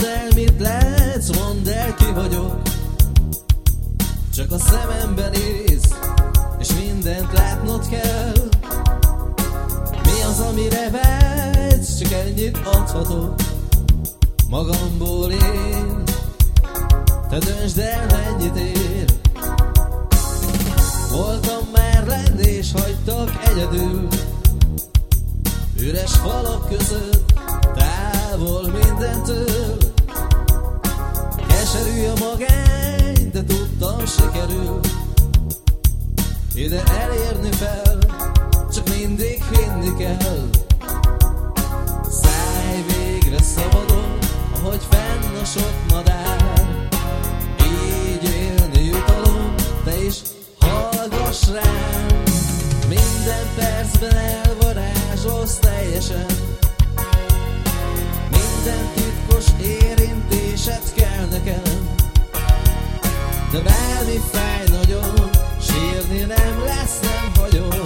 el, mit látsz, mondd el, ki vagyok. Csak a szemembe néz, és mindent látnod kell. Mi az, amire vágysz, csak ennyit adhatok magamból én. Te döntsd el, mennyit ér. Voltam már lenn, és hagytak egyedül, üres falak között, távol mindentől. Keserű a magány, de tudtam, sikerül ide elérni fel, csak mindig hinni kell. Szállj végre szabadon, ahogy fenn a sok madár. Így élni jutalom, te is hallgass rám. Minden percben elvarázsolsz teljesen, minden titkos érintésed kell nekem. De bármi fáj nagyon, sírni nem lesz, nem hagyom.